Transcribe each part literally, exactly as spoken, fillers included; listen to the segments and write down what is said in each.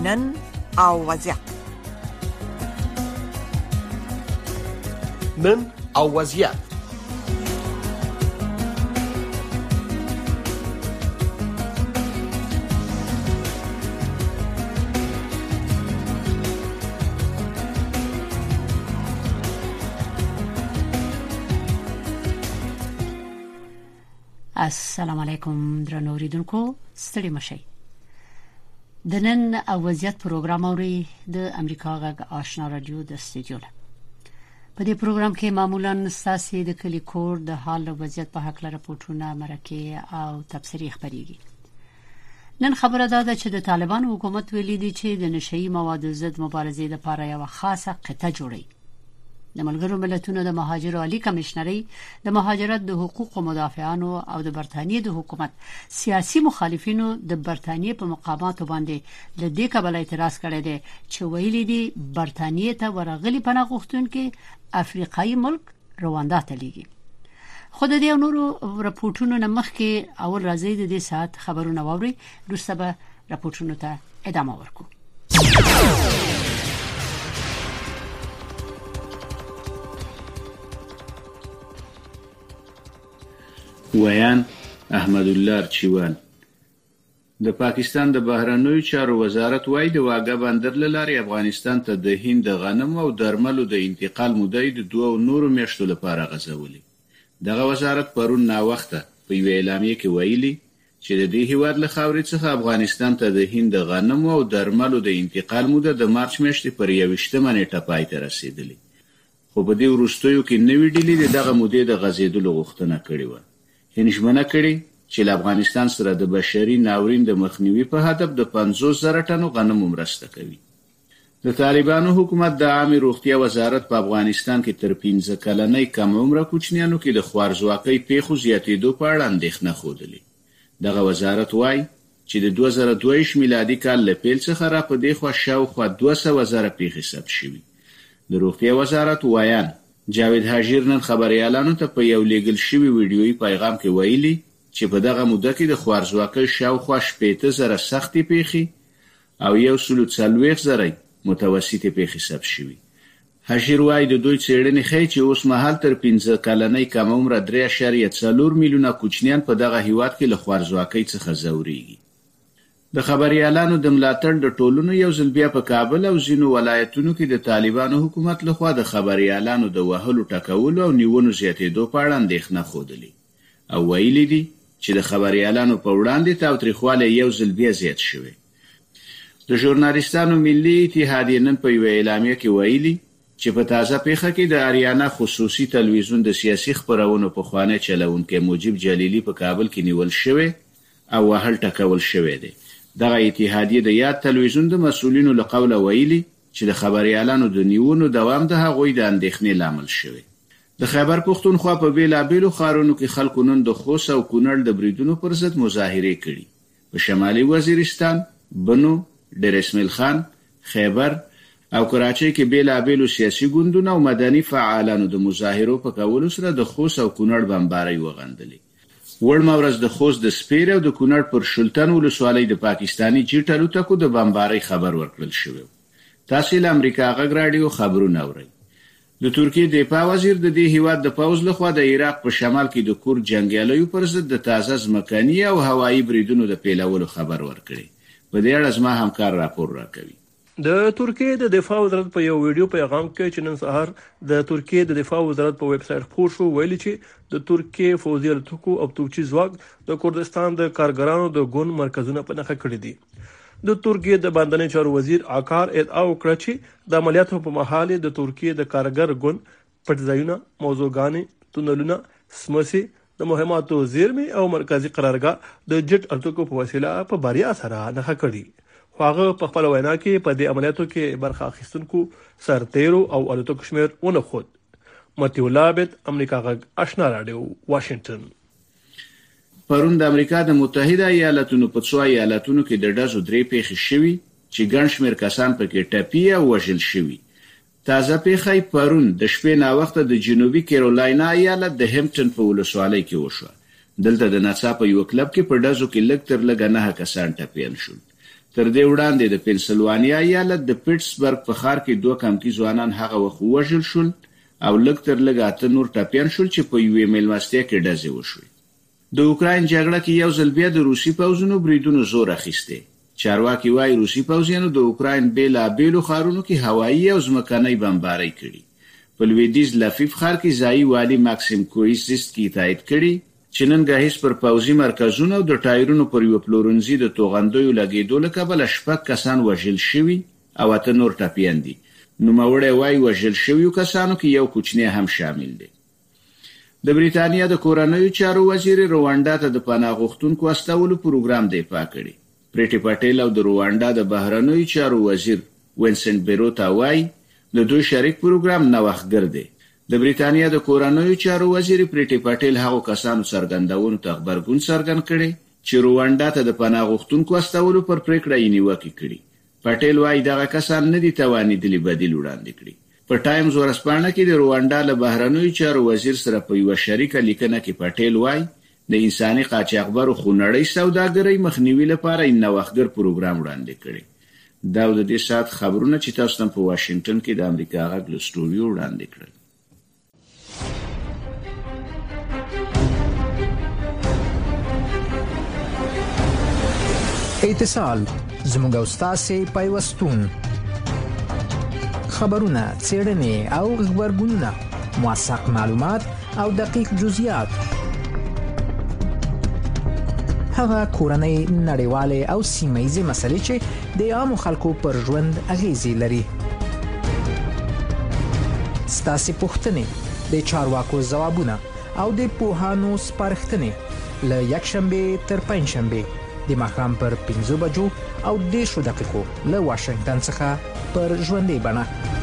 نن او وضعیت. نن او وضعیت. السلام علیکم درنو اوریدونکو، ستړي مشئ. د نن او وضعیت پروګرام اوري د امریکا غږ آشنا رادیو د استودیو. په دې پروګرام کې معمولاً ساسي د کلی کور د حال او وضعیت په حق لپاره راپورټونه، مرکې او تبصرې خبريږي. نن خبره ده چې د طالبان حکومت ویلي دی چې د نشئی موادو ضد مبارزې لپاره یو خاصه قطعه جوړي. د ملګرو ملتونو د مهاجرو عالی کمشنري د مهاجرت د حقوقو مدافعانو او د برتانیې د حکومت سیاسي مخالفینو د برتانیې په مقاماتو باندې له دې کبل اعتراض کړی دی چې ویلي دي برتانیې ته ورغلي پناه غوښتونکي افریقایي ملک رواندا ته لیږي. خو د دې نورو راپورټونو نه مخکې اول راځي د دې ساعت خبرونه واوري، وروسته به راپورټونو ته ادامه ورکړو. ویان احمد الله چوان. د پاکستان د بهرنیو چارو وزارت وايي د واګه بندر لاري افغانستان ته د هند د غنم او درملو د انتقال مودې د دوه نورو میاشتو لپاره غځولې. دغه وزارت پرون نا وخته په یو اعلامیه کې ویلي چې د دې هیواد له خاورې څخه افغانستان ته د هند د غنم او درملو د انتقال موده د مارچ میاشتې پر یوویشتمه نیټه پای ته رسیدلې. خو په دې وروستیو کې نوې ډلې دغه مودې د غځېدلو غوښتنه کړې و. هنشمنه کړي چې افغانستان سره د بشري ناورین د مخنیوي په هدف د پنځوس زره ټنو غنم مرسته کوي. د طالبانو حکومت د عامه روغتیا وزارت په افغانستان کې تر پنځه کلنۍ کم عمره کوچنیانو کې د خوارځواکۍ پیښو زیاتېدو په اړه اندېښنه خوده. دغه وزارت وايي چې د دوه زره دوه میلادي کال له پیل څخه را په دې خوا شاوخوا دوه سوه زره پیښې ثبت شوي. د روغتیا وزارت وایان جاوید حاجر نن خبريالانو ته په یو لیګل شوی ویډیویي پیغام کې ویلي چې په دغه موده کې د خوارځواکۍ شاوخوا شپېته زره سختې پیښې او یو سل څلوېښت زره متوسطې پیښې ثبت شوي. حاجر وايي د دوی څېړنې ښیي چې اوس مهال تر پنځه کلنۍ کم عمره درې اعشاریه څلور میلیونه کوچنیان په دغه هیواد کې له خوارځواکۍ څخه ځوريږي. د خبريالانو د ملاتړ د ټولنو یو ځل بیا په کابل او ځینو ولایتونو کې د طالبانو حکومت لخوا د خبريالانو د وهلو ټکولو او نیونو زیاتېدو په اړه اندېښنه خوده او ویلي دي چې د خبريالانو په وړاندې تاوتریخوالی یو ځل بیا زیات شوی. د ژورنالیستانو ملي اتحادیه نن په یو اعلامیه کې ویلي چې په تازه پیښه کې د اریانا خصوصي تلویزیون د سیاسي خبرونو په خوانه چلونکو مجيب جلیلی په کابل کې نیول شوی او وهل ټکول شوی دی. دغه اتحادیه د یاد تلویزیون د مسؤلینو له قوله ویلي چې د خبريالانو د نیونو دوام د هغوی د اندېښنې لامل شوی. د خیبر پښتونخوا په بیلابیلو ښارونو کې خلکو نن د خوست او کونړ د بریدونو پر ضد مظاهرې کړي. په شمالي وزیرستان، بنو، ډیر اسماعیل خان، خیبر او کراچۍ کې بیلابیلو سیاسي ګوندونو او مدني فعالانو د مظاهرو په کولو سره د خوست او کونړ بمبارۍ وغندلې. وړمه ورځ د خوست د سپیر او د کونړ پر شلتن ولسوالۍ د پاکستانی جیټ الوتکو د بمبارۍ خبر ورکړل شوی. تاسو له امریکا غږ رادیو خبرونه اورئ. د ترکیې دفاع وزیر د دې هیواد د پوز لخوا د عراق په شمال کې د کورد جنگیالیو پر ضد د تازه ځمکني او هوایي بریدونو د پیلولو خبر ورکړي. په دې اړه زما همکار راپور راکوي. د ترکیې د دفاع وزارت په یو ویډیو پیغام کې چې نن سهار د ترکیې د دفاع وزارت په ویب سټ خبر شو ویلي چې د ترکیې فوجي الوتکو او توپچي ځواک د کردستان د کارګرانو د ګوند مرکزونه په نښه کړی دي. د ترکیې د باندنۍ چارو وزیر آکار ادعا وکړه چې د عملیاتو په مهال د ترکیې د کارګر ګوند پټځایونه، موضوعګانې، تونلونه، سمسي د مهماتو زیرمې او مرکزی قرارګاه د جټ الوتکو په وسیله په بریا سره نښه کړي. هغه په خپل وینا کې په دې عملیاتو کې برخه اخیستونکو سرتیرو او الوتکو شمیر ونه خود. متي ولابت، امریکا غږ آشنا رادیو، واشنگټن. پرون د امریکا د متحده ایالاتونو په څو ایالاتونو کې د ډزو درې پیښې شوي چې ګڼ شمېر کسان پکې ټپي او وژل شوي. تازه پیښه پرون د شپې نا وخته د جنوبي کیرولاینا ایالت د هیمپټن په ولسوالۍ کې وشوه. دلته د ناڅاپه یو کلب کې په ډزو کې لږ تر لږه نه کسان ټپیان شول. تر دې وړاندې د پنسلوانیا ایالت د پیټسبرګ په ښار کې دوه کمکی ځوانان هغه وخت وژل شول او لږ تر لږه اته نور ټپیان شول چې په یوې میلمستیا کې ډزې وشوې. د اوکراین جګړه کې یو ځل بیا د روسي پوځونو بریدونو زور اخیستی. چارواکي وايي روسي پوځیانو د اوکراین بیلابیلو ښارونو کې هوایي او ځمکنۍ بمبارۍ کړي. په لویدیځ لفیف ښار کې ځایي والي ماکسیم کویسیسکي تایید کړي چې نن ګاهیس پر پوځي مرکزونو او د ټایرونو پر یو پلورنځي د توغندیو لګېدو له کبله شپږ کسان وژل شوي او اته نور ټپیان دي. نوموړی وايي وژل شویو کسانو کې یو کوچنی هم شامل دی. د بریتانیا د کورنیو چارو وزیر رواندا ته د پناه غوښتونکو استولو پروګرام دفاع کړي. پریټي پټیل او د رواندا د بهرنیو چارو وزیر وینسنت بیروتا وايي د دوی شریک پروګرام نوښتګر دی. د بریتانیا د کورنیو چارو وزیر پریټي پټیل هغو کسانو څرګندونو ته خبرګون څرګند کړي چې رواندا ته د پناه غوښتونکو استولو پر پریکړه یې نیوکه کړې. پټیل وايي دغه کسان نه دي توانېدلي بدیل وړاندې کړي. په ټایمز ورځپاڼه کې د رواندا له بهرنیو چارو وزیر سره په یوه شریکه لیکنه کې پټیل وايي د انساني قاچاقبرو خونړۍ سوداګرۍ مخنیوي لپاره یې نوښتګر پروګرام وړاندې کړی. دا د دې ساعت خبرونه چې تاسو ته په واشنگټن کې د امریکا غږ له سټوډیو وړاندې کړل. اتصال زموږ او ستاسو پیوستون خبرونه څېړنې او خبرګونونه موثق معلومات او دقیق جزئیات هغه کورنۍ نړیوالې او سیمه‌ییزې مسلې چې د عامو خلکو پر ژوند اغیزې لري. ستاسو پوښتنې د چارواکو ځوابونه او د پوهانو سپارښتنې له یکشنبه تر پنځشنبه د ماښام پر پنځه بجو او دېرشو دقیقو له واشنگټن څخه پر ژوندۍ بڼه.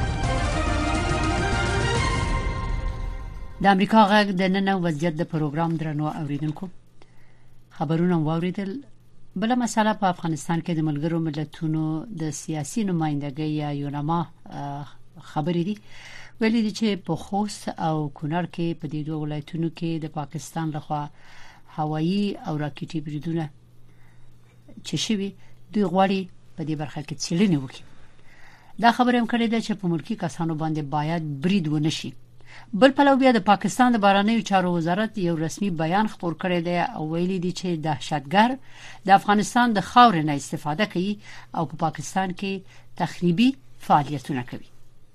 د امریکا غږ د نن وضعیت د پروګرام درنو اوریدونکو خبرونه واوریدل. بل مسله په افغانستان کې د ملګرو ملتونو د سیاسي نمائندګۍ یا یونما خبرې دي ویلي دي چې په خوست او کونړ کې په دې دوه ولایتونو کې د پاکستان لخوا هوایي او راکټي بریدونه چې شوي دوی غواړي په دې برخه کې څېړنې وکړي. دا خبره هم کړې ده چې په ملکی کسانو باندې باید برید ونشي. بل پلو بیا د پاکستان د بهرنیو چارو وزارت یو رسمي بیان خپور کړی دی او ویلي دی چې دهشتګر د افغانستان د خاورې نه استفاده کوي او په پاکستان کې تخریبي فعالیتونه کوي.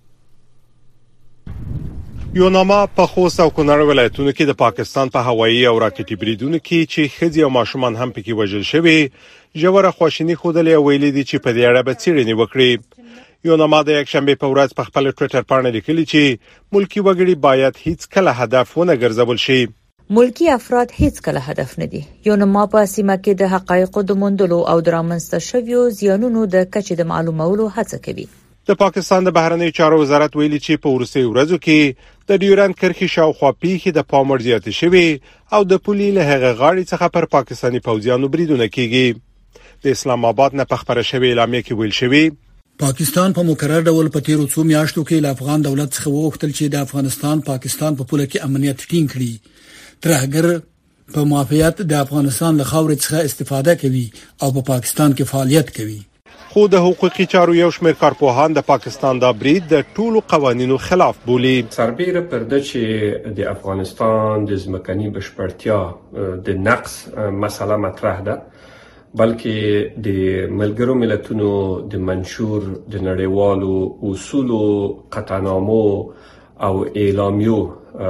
یونما په خوست او کونړ ولایتونو کې د پاکستان په هوایي او راکټي بریدونو کې چې ښځې او ماشومان هم پکې وژل شوي ژوره خواشیني ښودلې او ویلي دي چې په دې اړه به څېړنې وکړي. یونما د یکشنبه په ورځ په خپل ټوئیټر باندې لیکلي چې ملکی وګړي باید هیڅ کله هدف ونه ګرځول شي. ملکی افراد هیڅ کله هدف نه دي. یونما په سیمه کې د حقایقو د موندلو او درامنځته شویو زیانونو د کچې د معلومولو هڅه کوي. د پاکستان د بهرنیو چارو وزارت ویلي چې په ورسې ورځو کې د ډیورند کرښې شاوخوا پیښې د پاموړ زیاتې شوي او د پولي له هغه غاړې څخه پر پاکستاني پوځیانو بریدونه کیږي. د اسلام آباد نه پخبره شوی اعلامیه کې ویل شوی پاکستان په مقرر ډول په تیرو څو میاشتو کې له افغان دولت څخه وغوښتل چې د افغانستان پاکستان په پوله کې امنیت ټینګ کړي. ترهګر په موافقت د افغانستان له خاورې څخه استفاده کوي او په پاکستان کې فعالیت کوي. خو د حقوقي چارو یو شمېر کارپوهان د پاکستان د برید د ټولو قوانینو خلاف بولي. سربېره پر د چې د افغانستان د ځمکني بشپړتیا د نقص مسله مطرح ده بلکې د ملګرو ملتونو د منشور د نړیوالو اصولو قطعنامو او اعلامیو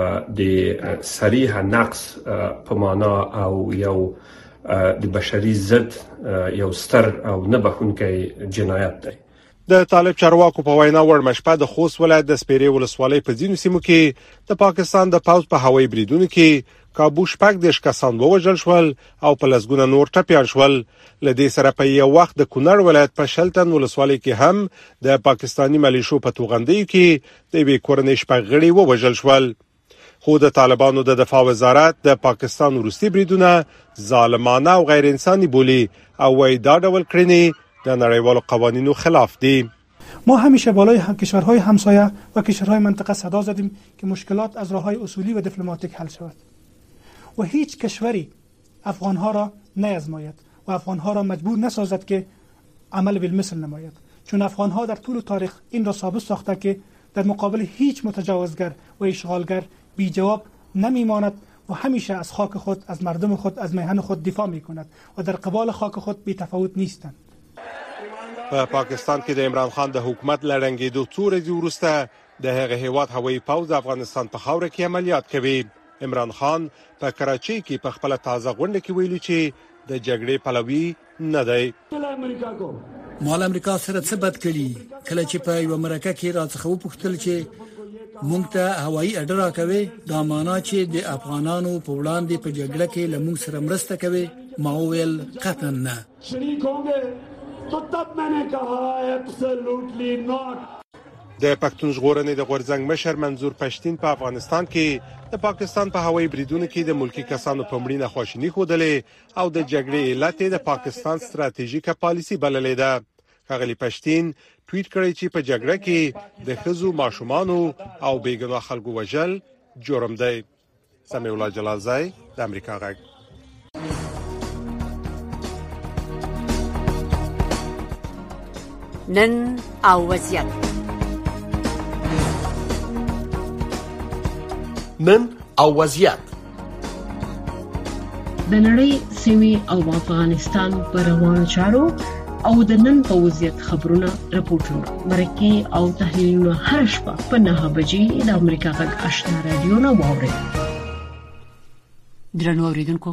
د صریح نقص په معنا او یو د بشري ضد یو ستر او نه بخښونکی جنایت دی. د طالب چارواکو په وینا وړمه شپه د خوست ولایت د سپیرې ولسوالۍ په ځینو سیمو کې د پاکستان د پوځ په هوایي بریدونو کې کابو شپږ دیش کسان ووژل شول او په لسګونه نور ټپیان شول. لدې سره په یو وخت د کونړ ولایت په شلتن ولسوالۍ کې هم د پاکستاني ملیشو په توغندیو کې د وی کورنۍ شپږ غړي ووژل شول. خو د طالبانو د دفاع وزارت د پاکستان روسي بریدونه ظالمانه او غیر انساني بولي او وايي دا ډول کړنې د نړیوالو قوانینو خلاف دي. ما همیشه بالای هم کشورهای همسایه و کشورهای منطقه صدا زدیم که مشکلات از راههای اصولی و دیپلماتیک حل شود و هیچ کشوری افغانها را نیازماید و افغانها را مجبور نسازد که عمل بالمثل نماید، چون افغانها در طول تاریخ این را ثابت ساخته که در مقابل هیچ متجاوزگر و اشغالگر بی جواب نمیماند و همیشه از خاک خود، از مردم خود، از میهن خود دفاع میکند و در قبال خاک خود بی تفاوت نیستند. په پاکستان کې د عمران خان د حکومت لړنګېدو څو ورځې وروسته د هغه هیواد هوایي پوځ د افغانستان په خاوره کې عملیات کوي. عمران خان په کراچۍ کې په خپل تازه غونډه کې ویلي چې د جګړې پلوي نه دی. مال امریکا سره څه بد کړي کله چې په یو مرکه کې راڅخه وپوښتل چې مونږ ته هوایي اډر راکوي، دا معنا چې د افغانانو په وړاندې په جګړه کې لمونږ سره مرسته کوي. ما ویل قطعا نه. तो तब मैंने कहा absolutely not. د پښتون ژغورنې د غورځنګ مشر منظور پښتين په افغانستان کې د پاکستان په هوایي بریدونو کې د ملکی کسانو په مړینه خواشینی خوده او د جګړې علت د پاکستان ستراتیژیکه پالیسی بللې ده. ښاغلي پښتين ټویټ کړی چې په جګړه کې د خزو ماشومانو او بیګناه خلکو وژل جرم دی. سمیع الله جلالزای د امریکا غږ. نن او وضعیت نن او وضعیت د نړۍ سیمې او افغانستان پر روانو چارو او د نن په وضعیت خبرونه راپورټونه مرکه او تحلیلونه هر شپه په نه بجې د امریکا غږ آشنا رادیو نه واوري. درنو اوریدونکو،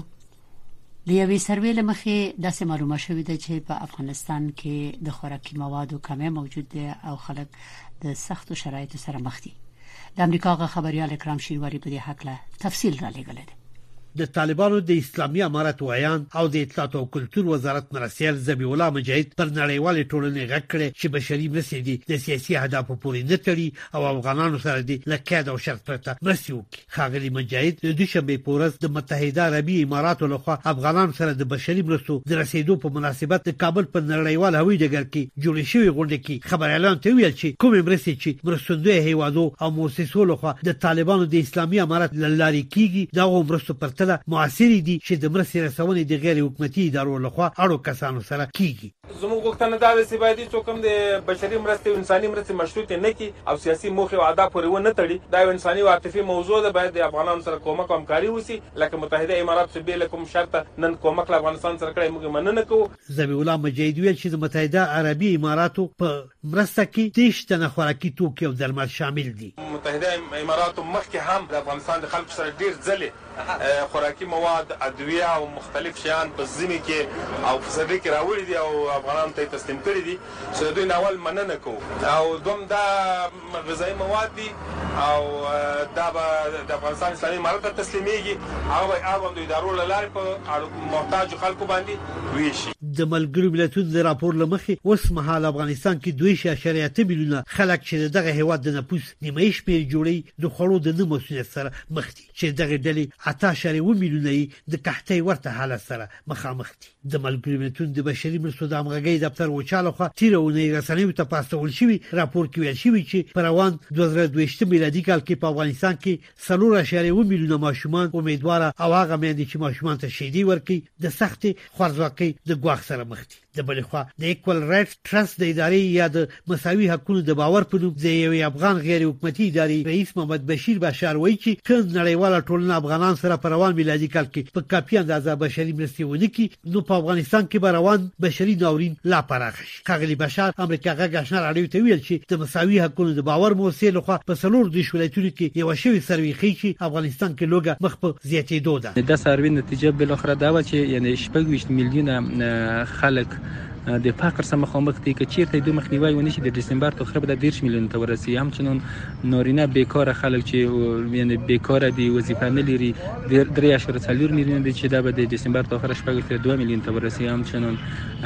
د یوې سروې لمخې داسې معلومه شوې ده چې په افغانستان کې د خوراکي موادو کمی موجود ده او خلک د سختو شرایطو سره مخ دي. د امریکا غا خبريال اکرام شینواری په دې حق له تفصیل را لګل دي. د طالبانو د اسلامي امارت ویان او د اطلاعات او کلتور وزارت مرسیال ذبیح الله مجاهد پر نړیوال ټولنې غږ کړي چې بشري مرستې دي د سیاسي اهدافو پورې نه تړي او افغانانو سره دي لکه او شرط پرته مرستې وکړي. ښاغلي مجاهد د دوشنبه په ورځ د متحده عربي اماراتو لخوا افغانانو سره د بشري مرستو د رسیدو په مناسبت د کابل په نړیوال هوایي ډګر کې جوړ شوی غونډه کې خبريالان ته ویل چې کومې مرستې چې مرستندوی هیوادو او مؤسسو لخوا د طالبانو د اسلامي امارت لاري کیږي دا مرستو پرته معاصري دي چې د مرستې رسونې د غیر حکومتي ادارو لخوا اړو کسانو سره کیږي. زموږ غوښتنه دا ده چې باید څوک هم د بشري مرستې او انساني مرستې مشروط نه کړي او سیاسي موخې او اهداف پورې ونه تړي. دا یو انساني او عاطفي موضوع ده، باید د افغانانو سره کومک او همکاري وشي. لکه متحده امارات چې به کوم شرط نن کومک له افغانستان سره کړی موږ مننه کوو. ذبیح الله مجاهد ویل چې د متحده عربي اماراتو په مرسته کې دیش تنه خوراکي توکي او درمل شامل دي. متحده امارات مخکې هم د افغانستان د خلکو سره ډیر ځلې خوراکي مواد، ادویه او مختلف شیان په ځینې کې او په صدې کې راوړي دي او افغانانو ته تسلیم کړي دي چې دوی ناول مننه کوو. او دوم دا غذایی مواد دي او دا به د افغانستان اسلامي امارت ته تسلیمېږي، هغه به هغه د ادارو له لارې په محتاجو خلکو باندې ویشي. د ملګرو ملتونو د راپور لمخې اوس مهال افغانستان کې دوه اعشاریه اته میلیونه خلک چې دغه هیواد د نفوس نیمه شمېر جوړي د خوړو د نه مسؤلیت سره مخ دي، چې دغه ډلې اته اعشاریه اووه میلیونه د قحطۍ ورته حالت سره مخامخ دي. د ملګرو ملتونو د بشري مرستو د همغږۍ دفتر وچاله خو تیرونه رسنیو ته پاستول شوی راپور کې ویل شوی چې پر روان دوه زره دوه ویشت میلادي کال کې په افغانستان کې څلور اعشاریه اووه میلیونه ماشومان امیدوار او هغه مېندې چې ماشومان ته شیدې ورکړي د سختې خوارځواکۍ د ګواښ سره مخ دي. د بل خوا د ایکوال رائټس ټرست د ادارې یا د مساوي حقوقو د باور په نوم د یو افغان غیر حکومتي ادارې رئیس محمد بشیر بشار وایي چې کله نړیواله ټولنه افغانان سره په روان میلادي کال کې په کافي اندازه بشري مرستې ونه کړي نو په افغانستان کې به روان بشري ناورین لا پراخ شي. ښاغلي بشار امریکا غږ آشنا راډیو ته ویل چې د مساوي حقوقو د باور مؤسسې لخوا په څلور د ولایتونو کې یو شوی سروې ښیي چې افغانستان کې لوګه مخ په زیاتېدو ده. د سروې نتیجه بل اخر دا و چې یعنی شپږ ویشت میلیونه خلک د فقر سره مخامخ دي. که چیرته د مخنیوي ونی شي د دسمبر ته خراب د ډیر میلیون ته ورسي. همچنان نارینه بیکاره خلک چې یعنی بیکاره دي وظیفه نه لري درې اعشاریه څلور میلیون دي چې د دسمبر ته خراب شپږ دوه میلیون ته ورسي. همچنان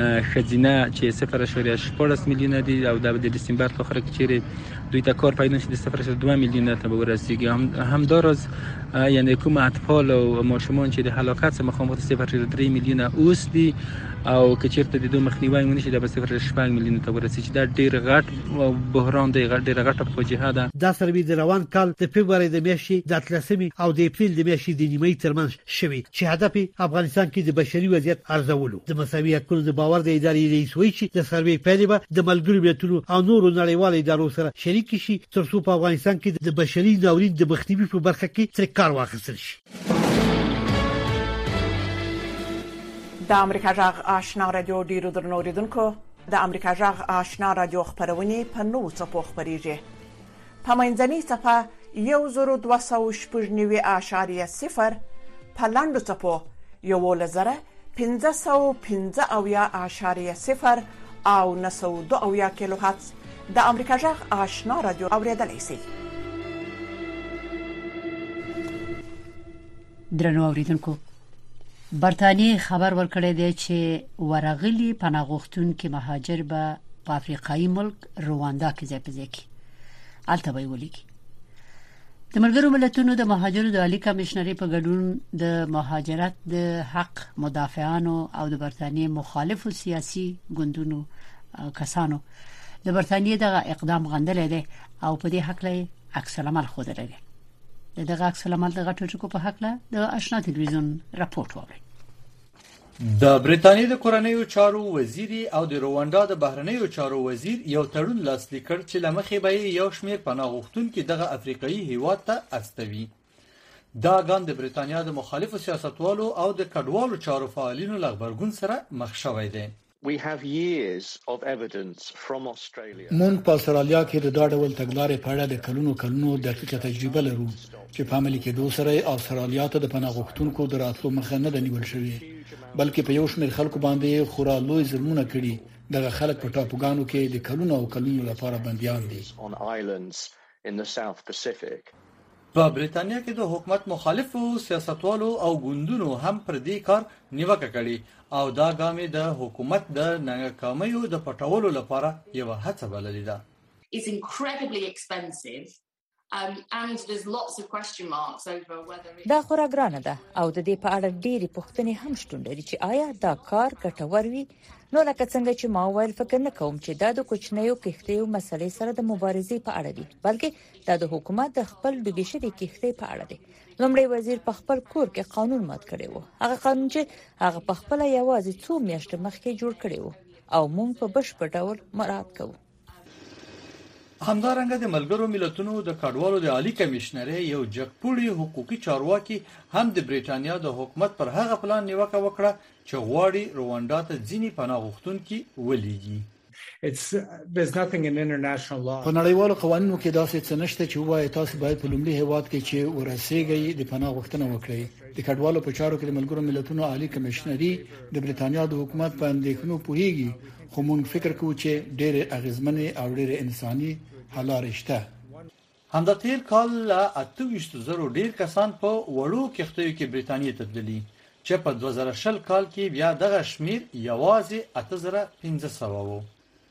خزینه چې صفر اعشاریه شپږ میلیون دي او د دسمبر ته خراب چې دوی ته کار پیدا نشي د صفر اعشاریه دوه میلیون ته ورسیږي. هم همدارز یعنی کوم اطفال او ماشومان چې د هلاکت سره مخامخ صفر اعشاریه درې میلیون اوس دي او که چیرته د دوه مخنیوي مخنیوي ونشي د صفر شپږ میلیون ته ورسېږي چې دا ډیر غټ بحران دی ډیر غټه فاجعه ده. دا سروې د روان کال د فبراير د میاشتې د اتلسمې او د اپریل د میاشتې د نیمې ترمنځ شوی چې هدف افغانستان کې د بشري وضعیت ارزولو. د مساوي حقوقو د باور د ادارې رئیس وایي چې د سروې پیل به د ملګرو ملتونو او نورو نړیوالو ادارو سره شریک شي ترڅو په افغانستان کې د بشري ناورین د مخنیوي په برخه کې تر کار واخیستل شي. د امریکا جغ آشنا رادیو ډیرو درنو اوریدونکو د امریکا جغ آشنا رادیو خبرونه په نوو څپو خبريږي. په منځنۍ صفه یو زرو دوه سوه شپږ نوي اعشاریه صفر په لاندو څپو یوولس زره پنځه سوه پنځه اویا اعشاریه صفر او نهه سوه دوه اویا کیلو هرتز د امریکا جغ آشنا رادیو اوریدلای شئ. درنو اوریدونکو برتانیې خبر ورکړی دی چې ورغلي پناه غوښتونکي مهاجر به په افریقایي ملک رواندا کې ځای په ځای کې الته به ولیکي. د ملګرو ملتونو د مهاجرو د عالی کمشنري په ګډون د مهاجرت د حق مدافعانو او د برتانیې مخالفو سیاسي ګوندونو کسانو د برتانیې دغه اقدام غندلی دی او په دې حق له عکس العمل ښودلی دی. دغه عکس العمل د غټو ټکو په حق له د آشنا تلویزیون راپورټ ووري. د بریټانیې د کورنیو چارو وزیر او د رواندا د بهرنیو چارو وزیر یو تړون لاسلیک کړ چې لمخې به یو شمېر پناه غوښتونکي دغه افریقایي هیواد ته استوي. دا ګام د بریټانیا د مخالفو سیاستوالو او د کډوالو چارو فعالینو له غبرګون سره مخ شوی دی. We have years of evidence from Australia. مون په استرالیا کې د دا ډول تګلارې په اړه د کلونو کلونو دقیقه تجربه لرو چې په عملي کې دوسره استرالیا ته د پناه غوښتونکو د راتلو مخه نه د نیول شوی بلکې په یو شمېر خلکو باندې خورا لوی ظلمونه کړي. دغه خلک په ټاپوګانو کې د کلونو او کلونو لپاره بنديان دي. په بریټانیا کې د حکومت مخالفو سیاستوالو او ګوندونو هم پر دې کار نیوکه کړې او دا ګامې د حکومت د ناکامیو د پټولو لپاره یو هڅه بللې ده. Is incredibly expensive um and there's lots of question marks over whether دا خورا ګرانه ده او د دې په اړه ډېری پوښتنې هم شتون لري چې آیا دا کار ګټور وي. نو لکه څنګه چې ما ویل فکر نه کوم چې دا د کوچنیو کښتیو مسلې سره د مبارزې په اړه دي بلکې دا د حکومت د خپل ډوبې شوې کښتۍ په اړه دي. لومړی وزیر په خپل کور کې قانون مات کړی و. هغه قانون چې هغه په خپل یوازې څو میاشتې مخکې جوړ کړی و او موږ په بشپړ ډول مراعات کوو. همدارنګه د ملګرو ملتونو د کډوالو د عالی کمشنري یو جګپوړي حقوقي چارواکي هم د بریټانیا د حکومت پر هغه پلان نیوکه وکړه چې غواړي رواندا ته ځینی پناه غوښتونکي ولېږي. It's there's nothing in international law. په نړیوالو قوانینو کې داسې څه نشته چې وایي تاسو باید په لومړي هیواد کې چې ورسېږئ د پناه غوښتنه وکړئ. د کډوالو په چارو کې د ملګرو ملتونو عالی کمشنري د بریټانیا د حکومت په اندېښنو پوهیږي خو موږ فکر کوو چې ډېر اغیزمنې او ډېر انساني حل لارې شته. همدا تیر کال لا اته ویشت زره ډیر کسان په وړو کښتیو کې بریټانیا ته تللي چې په دوه زره شل کال کې بیا دغه شمیر یوازې اته زره پنځه سوه وو.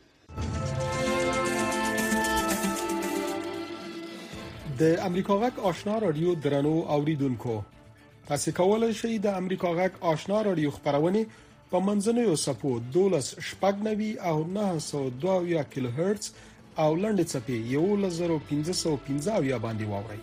د امریکا غږ آشنا رادیو درنو اوریدونکو تاسو کولای شئ د امریکا غږ آشنا رادیو خبرونه په منځنوي صفو دولس شپږ نوي او نهه سوه دوه کیلو هرتز او لنډ چپی یو لزر پنځه سوه پنځه اویا باندې واوري.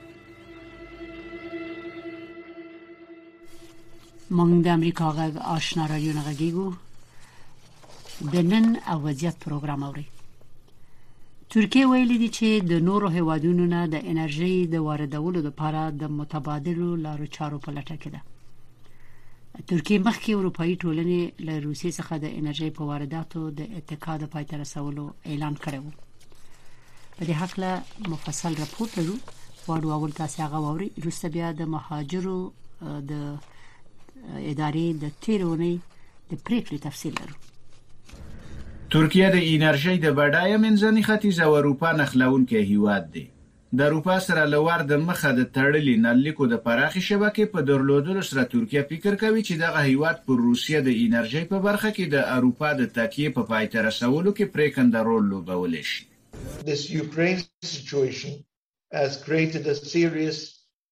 مونږ د امریکا غږ آشنا رادیو نه غږیږو د نن او وضعیت پروګرام اوري. ترکیه ویلي دی چې د نورو هیوادونو نه د انرژي د واردولو لپاره د متبادلو لارو چارو په لټه کې ده. ترکیه مخکې اروپאי ټولنې له روسیې څخه د انرژي په وارداتو د اتکا د پای ته رسولو اعلان کړی و. په دې حق له مفصل راپور لرو واړو اول تاسو هغه ووري. روسیه بیا د مهاجرو د ادارې د تیرونې د پریکړې تفصیل لرو. ترکیه د انرژي د بډایه منځني ختیځ او اروپا نښلونکي هیواد دی. د اروپا سره لور د مخه د تړلې نلیکو د پراخي شبکې په درلودلو سره ترکیه فکر کوي چې دغه هیواد پر روسیه د انرژي په برخه کې د اروپا د تکیې په پای ته رسولو کې پریکنده رول لوبولی شي. This Ukraine situation has created a serious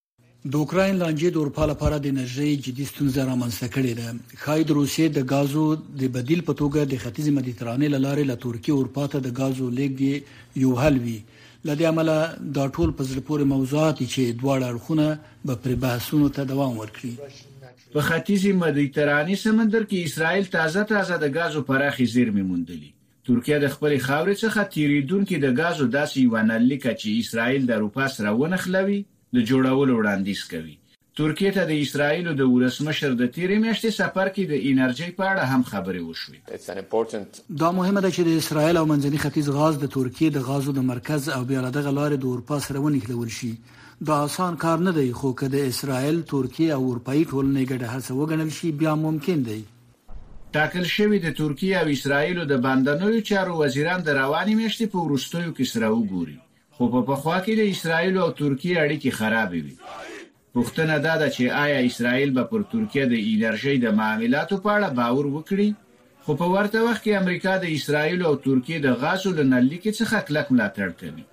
د اوکراین لانجې د اروپا لپاره د انرژي جدي ستونزه رامنځته کړې ده. ښایي د روسیې د غازو د بدیل په توګه د ختیځ مدیترانې له لارې له ترکیې اروپا ته د غازو لیږد یو حل وي. له دې امله دا ټول په زړه پورې موضوعات چې دواړه اړخونه به پر بحثونو ته دوام ورکړي. په ختیځ مدیترانې سمندر کې اسرائیل تازه تازه د غازو پراخي زیرمې موندلې. ترکیه د خپل خاورې څخه تیریدونکو د غازو داسې یو نلیکه چې اسرائیل د اروپا سره ونخلوي د جوړولو وړاندیز کوي. ترکیه ته د اسرائیل د ولسمشر د تیرې میاشتې سفر کې د انرژي په اړه هم خبرې وشوې. دا مهمه ده چې د اسرائیل او منځني ختیځ غاز د ترکیه د غازو د مرکز او بیا دغه لارې د اروپا سره ونښلول شي. دا آسان کار نه دی، خو که د اسرائیل، ترکیه او اروپאי ټولنې ګډه هڅه وګڼل شي بیا ممکن دی. ټاکل شوی د ترکیه او اسرائیل د بندرونو چارو وزیران د رواني میاشتې په وروستیو کې سره وګوري. خو په پخوا کې د اسرائیل او ترکیه اړیکې خراب وي. پوښتنه دا ده چې آیا اسرائیل به پر ترکیه د انرژي د معاملاتو په اړه باور وکړي؟ خو په ورته وخت کې امریکا د اسرائیل او ترکیه د غازو لنلیکې څخه کلک ملاتړ کوي.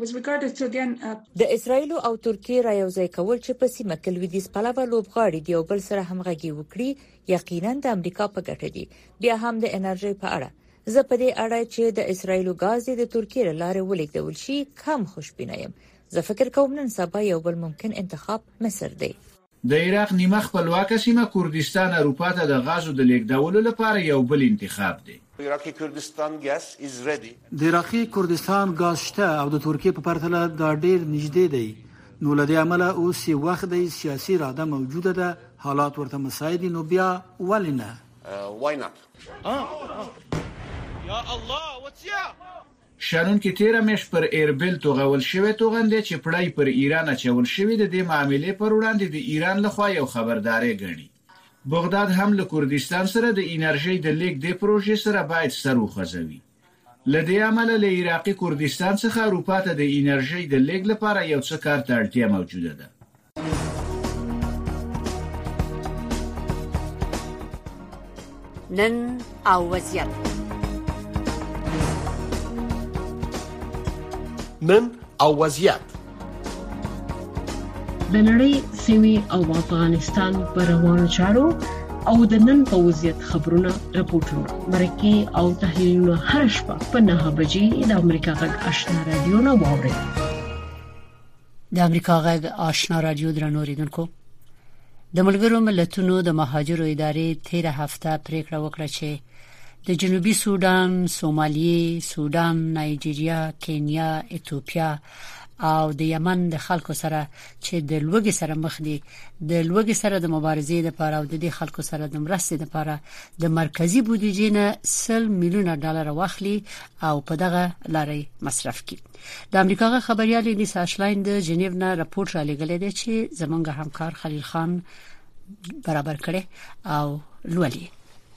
د اسرائیل او ترکیه را یوځای کول چې په سیمه کې لویدیځ پلوه لوبغاړي دی او بل سره همغږي وکړي یقینا د امریکا په ګټه دی. بیا هم د انرژي په اړه زه په دې اړه چې د اسرائیل غاز د ترکیه لاره ولیکدول شي کم خوشبینه یم. زه فکر کوم نن سبا یو بل ممکن انتخاب مصر دی. د عراق نیمه خپلواکه سیمه کردستان اروپا ته د غازو د لیږدولو لپاره یو بل انتخاب دی. عراقي کردستان ګاز از ریډي. د عراقي کردستان غاز شته او د ترکیه په پرتله دا ډیر نږدې دی. نو له دې عمله اوس یو وخت د سیاسي اراده موجوده ده، حالات ورته مساعد نو بیا ولې نه؟ why not یا الله وتیا شانون کې تیره مش پر ایربل توغول شوی توغندې چې پړای پر ایران اچول شوی د دې معاملې پر وړاندې د ایران لخوا یو خبرداري غړي. بغداد هم له کردستان سره د انرژي د لیک د پروژې سره باید سر وخزوي. لدې عمله له عراقي کردستان څخه اروپا ته د انرژي د لیک لپاره یو څه کار ته اړتیا موجوده ده. نن او وضعیت نن او وضعیت د نړۍ سیمې او افغانستان پر روانو چارو او د نن په وضعیت خبرونه راپورټونه مرکه او تحلیلونه هر شپه په نه بجې د امریکا غږ آشنا رادیو نه واوري. د امریکا غږ آشنا رادیو درنو ریدونکو، د ملګرو ملتونو د مهاجرو ادارې تیر هفته پریکړه وکړه چې د جنوبي سودان، سومالیې، سودان، نایجیریا، کینیا، ایتوپیا او د یمن د خلکو سره چې د لوږې سره مخ دي د لوږې سره د مبارزې لپاره او د دې خلکو سره د مرستې لپاره د مرکزی بودیجې نه سل میلیونه ډالر واخلي او په دغه لارې مصرف کړي. د امریکا خبريال لیسا شلاین د جنیو نه راپور را لګلې دی چې زمونږ همکار خلیل خان برابر کړي او لولي.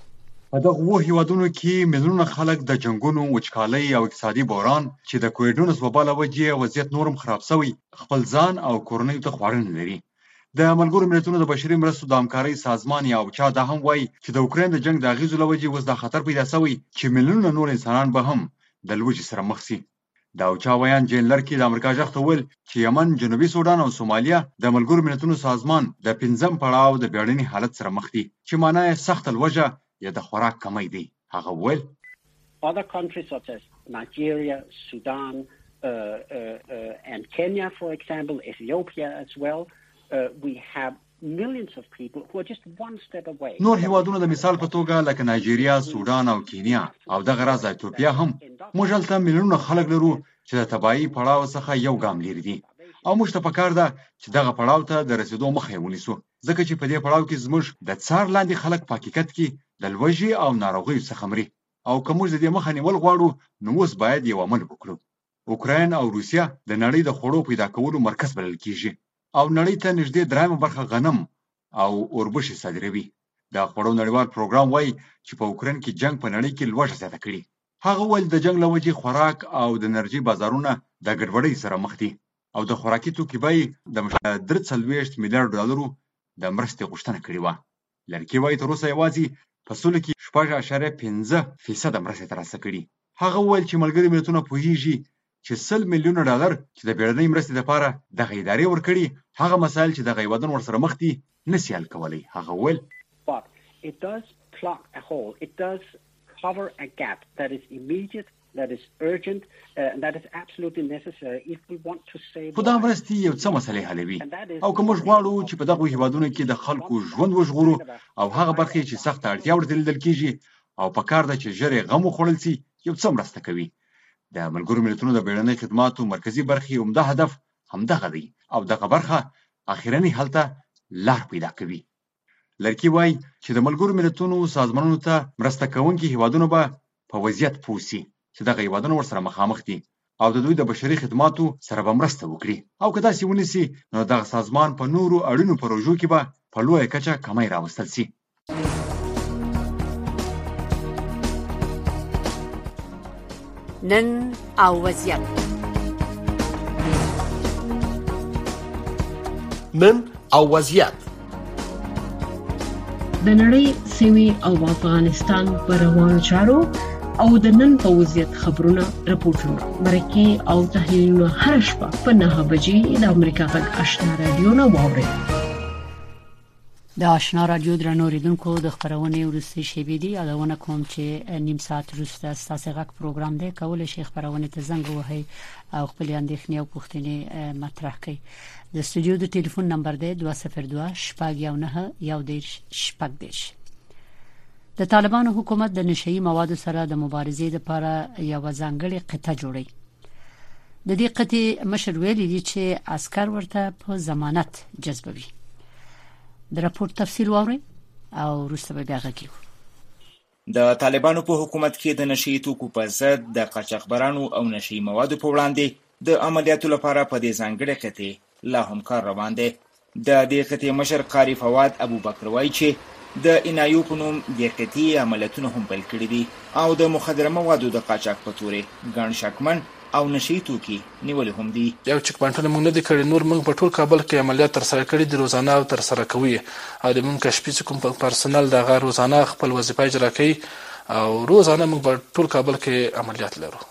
په دغه وو هیوادونو کې میلیونونه خلک د جنگونو، وچکالۍ او اقتصادي بحران چې د کووډ نولس وبا له وجې وضعیت نورم خراب شوی خپل ځان او کورنۍ ته خوړن لري. د ملګرو ملتونو د بشري مرستو د همکارۍ سازمان یا اوچا دا هم وایي چې د اوکراین د جنگ د اغیزو له وجې اوس د خطر پیدا شوی چې میلیونونه نور انسانان به هم د لوږې سره مخ شي. د اوچا ویان جین لرکي د امریکا ځخ ته ویل چې یمن، جنوبي سودان او سومالیا د ملګرو ملتونو سازمان د پنځم پړاو د بیړني حالت سره مخ دي چې معنی سخت لوږه یا د خوراک کمی دی. هغه ویل Other countries such as Nigeria, Sudan, uh, uh, uh, and Kenya, for example, Ethiopia as well, uh, we have millions of people who are just one step away. نور هیوادونه د مثال په توګه لکه نایجیریا، سودان او کینیا او دغه راز ایتوپیا هم موږ هلته میلیونونه خلک لرو چې د تباهي پړاو څخه یو ګام لري دي او موږ ته پکار ده چې دغه پړاو ته د رسیدو مخه ونیسو ځکه چې په دې پړاو کې زموږ د څار لاندې خلک په حقیقت کې د لوږې او ناروغیو څخه مري او که موږ د دې مخه نیول غواړو نو اوس باید یو عمل وکړو. اوکراین او روسیا د نړۍ د خوړو پیدا کولو مرکز بلل کیږي او نړۍ ته نږدې درېیمه برخه غنم او اوربشې صادروي. د خوړو نړیوال پروګرام وایي چې په اوکراین کې جنگ په نړۍ کې لوږه زیاته کړې. هغه ول د جنگ له وجې خوراک او د انرژي بازارونه د ګډوډۍ سره مخ دي او د خوراکي توکو بیې د درې څلوېښت میلیارډ ډالرو د مرستې غوښتنه کړې وه. لرکي وایي تر اوسه یوازې په سلو کې شپږ اعشاریه پنځه فیصده مرستې ترلاسه کړي. هغه وویل چې ملګري ملتونه پوهیږي چې سل میلیونه ډالر چې د بیړنۍ مرستې لپاره دغه ادارې ورکړي هغه مسایل چې دغه هیوادونه ورسره مخ دي نشي حل کولی. هغه ویل But it does plug a hole. It does cover a gap that is immediate, that is urgent, uh, and that is absolutely necessary if we want to save. خو دا مرستې یو څه مسلې حلوي او که موږ غواړو چې په دغه هیوادونو کې د خلکو ژوند وژغورو او هغه برخې چې سخت اړتیا ورته لیدل کیږي او په کار ده چې ژر یې غم وخوړل سي یو څه مرسته کوي. د ملګرو ملتونو د بیړنۍ خدماتو مرکزی برخې عمده هدف همدغه دی او دغه برخه اخیرنی حل ته لار پیدا کوي. لرکي وای چې د ملګرو ملتونو سازمانونو ته مرسته کوونکي هیوادونو به په وضعیت پوه سي چې دغه هیوادونه ورسره مخامخ دي او د دوی د بشري خدماتو سره به مرسته وکړي او که داسې ونیسي نو دغه سازمان په نورو اړینو پروژو کې به په لویه کچه کمی راوستل سي. نن او وضعیت نن او وضعیت د نړۍ سیمې او افغانستان پر روانو چارو او د نن په وضعیت خبرونه راپورټونه مرکه او تحلیلونه هر شپه په نهه بجې د امریکا غږ آشنا رادیو نه واورئ. د آشنا رادیو درنو ریدونکو د خبرونه ورسته شیبې دي یادونه کوم چې نیم ساعت وروسته ستاسو غږ پروګرام دی کولای شي خبرونه ته زنګ ووهئ او خپل اندېښنې او پوښتنې مطرح کړئ. د استودیو د ټلیفون نمبر دی دوه صفر دوه شپږ یو نه یو دیرش شپږ دیرش. د طالبانو حکومت د نشئی موادو سره د مبارزې لپاره یو ځانګړی قطعه جوړی. د دې قطعې مشر ویلي دی چې عسكر ورته په ضمانت جذبوي. د راپور تفصیل واورئ او وروسته به بیا غږیږو. د طالبانو په حکومت کې د نشئی توکو په ضد د قاچاقبرانو او نشئی موادو په وړاندې د عملیاتو لپاره په دې ځانګړې قطعې لا هم کار روان دی. د دې قطعې مشر قاری فواد ابوبکر وایي چې د انایو په نوم د قطعې عملیاتونه هم پیل کړي دي او د مخدره موادو د قاچاق په تورې ګڼ شکمن او نشئی توکي نیولې هم دي. یو چک پانټونه موږ نه دي کړی نور موږ په ټول کابل کې عملیات تر سره کړي دي روزانه او تر سره کوي او د موږ کشفي کوم پرسنل دغه روزانه خپل وظیفه اجرا کوي او روزانه موږ په ټول کابل کې عملیات لرو.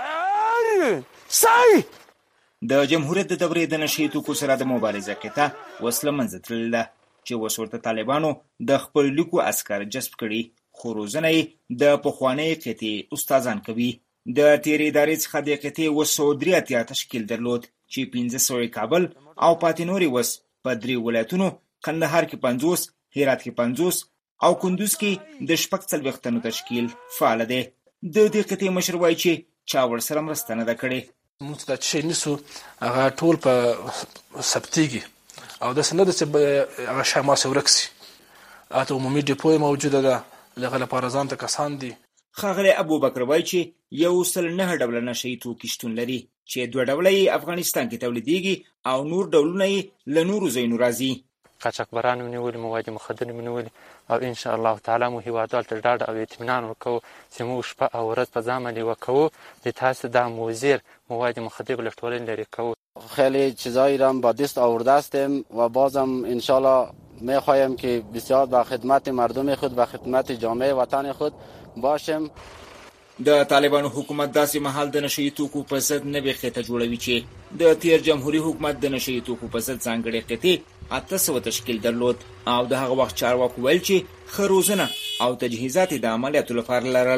سای د جمهوریت د دورې د نشئی توکو سره د مبارزه کته وسله منځ تللې ده چې وسورته طالبانو د خپل لیکو عسكر جذب کړي خو روزنه د پخوانی قطعې استادان کوي. د تیرې ادارې څخه د قطعې وسو درې اتیا تشکیل درلود چې پنځه سوه کابل او پاتې نورې وس په درې ولایتونو کندهار کې پنځوس، هرات کې پنځوس او کندوز کې د شپږ څلوېښت تنو تشکیل فعال دی. د دې قطعې مشر وایي چې چا ورسره مرسته نه ده کړې. موږ د شي نسو هغه ټول په سبتيږي او د سند چې هغه شماس ورکسي اته عمومي ډیپو موجوده ده لغه لپاره ځان ته کسان دي. خاغلی ابوبکر وایي چې یو سل نه ډول نشئی توکي شتون لري چې دوه ډول یې افغانستان کې تولیدېږي او نور ډولونه یې له نورو ځایونو راځي. قاچاقبران ونیول مواد مخدر ونیول او ان شاء الله تعالی مو هیوادوال ته ډاډ او اطمینان ورکوو چې موږ شپه او ورځ په ځامن وکوو د تاسو د موزیر مواد مخدر لټولن لري کوو. خیلی چیزایی را با دست آورده هستیم و بازم ان شاء الله میخواهیم که بسیار با خدمت مردم خود و خدمت جامعه وطن خود باشیم. د طالبانو حکومت داسې مهال د نشئی توکو په ضد نوې خطه جوړوي چې د تیر جمهوریت حکومت د نشئی توکو په ضد ځانګړې قطعې اته سوه تشکیل درلود او د هغه وخت چارواکو ویل چې ښه روزنه او تجهیزات د عملیاتو لپاره لرل.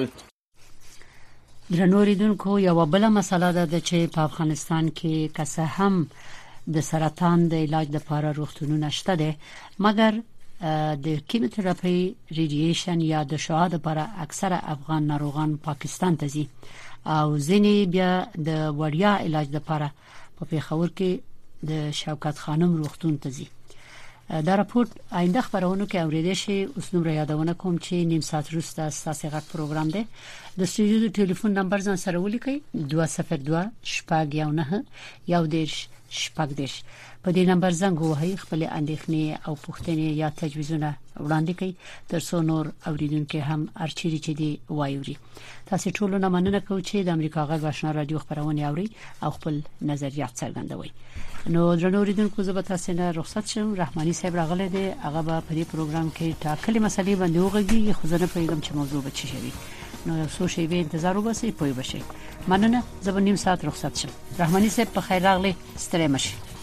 درنو ریدونکو یو بل مسله ده چې په افغانستان کې کسه هم د سرطان د علاج لپاره روغتونونه شته دي مګر د کیموتراپي ریډییشن یا د شعاع لپاره اکثره افغان ناروغان پاکستان ته ځي او ځینې بیا د وړیا علاج لپاره په پیښور کې د شوکت خانم روغتون ته ځي. دا راپور آینده خبرونو کې اوریدل شي. اوس نو یادونه کوم چې نیم ساعت وروسته ستاسو غږ پروګرام دی. د استودیو د ټلیفون نمبر ځان سره ولیکئ دوه صفر دوه شپږ یو نه یو دیرش شپږ دیرش. په دې نمبر زنګ ووهئ خپل اندېښنې او پوښتنې یا تجویزونه وړاندې کړئ ترڅو نور اوریدونکو هم ارچيري چې دی وایوري. تاسو ټول نه مننه کوم چې د امریکا غږ آشنا رادیو خبرونه اوري او خپل نظریات څرګندوي. نو درنو اوریدونکو زه به تاسو نه رخصت شم. رحماني صاحب راغله دی هغه په دې پروګرام کې ټاکلي مسلې باندې وغږیږي خو زه نه پوهیږم چې موضوع به څه شي. نو یو څو شی به انتظار وباسئ پوي بشئ مننه زبر نیم ساعت رخصت شم رحماني صاحب په خیر راغلی ستړي مشه